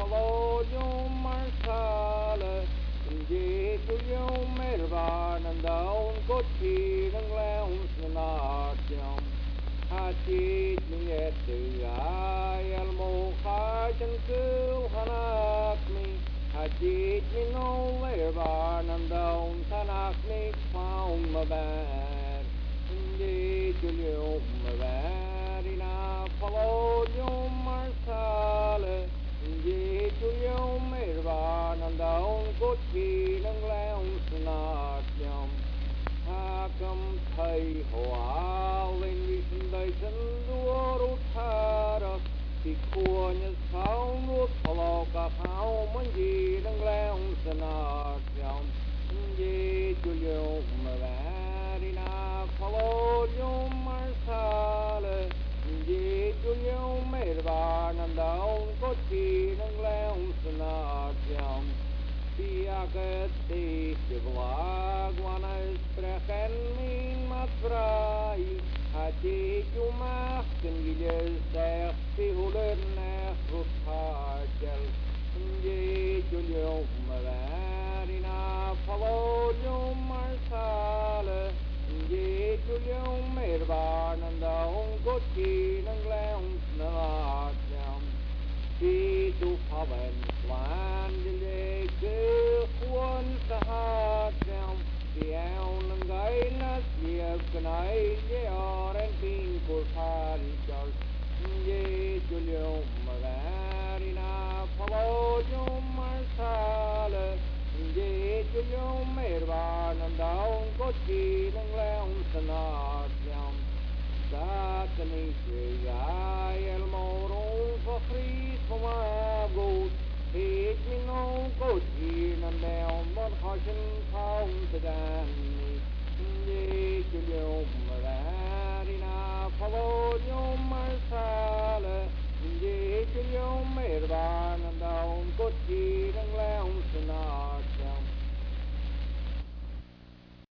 follow you marsale Indeed to you mervan and down go chi nang leong snartiam Hati ni từ ai al mo kha chân cứu hanak mi Hati ni no mervan and down hanak mi found my bad Indeed to you mervan ina follow you marsale Indeed to you mervan and down go chi nang leong snartiam Ha cầm thầy hòa lên vì sinh đời dân đua rút tha rập thì khua như sao nuốt thọ cả pháo muốn gì đang leo sân ạc dòng gì chú liêu mà bé đi na follow you marsale gì chú liêu mê bà nằm đau có chi đang leo sân ạc dòng Piagati Shivagwana Sprechen min Matrai Hati Jumach Gilles der Pihulen Rutagel Ye Julio Malarina Pavodio Marsale Ye Julio Mervan and the Hongoti and Leons Nalakiam Khi tu Pavan Swan Dile Quân sa hát trong Kiao nâng gáy nát diệp cái này dễ ở đến tin của phan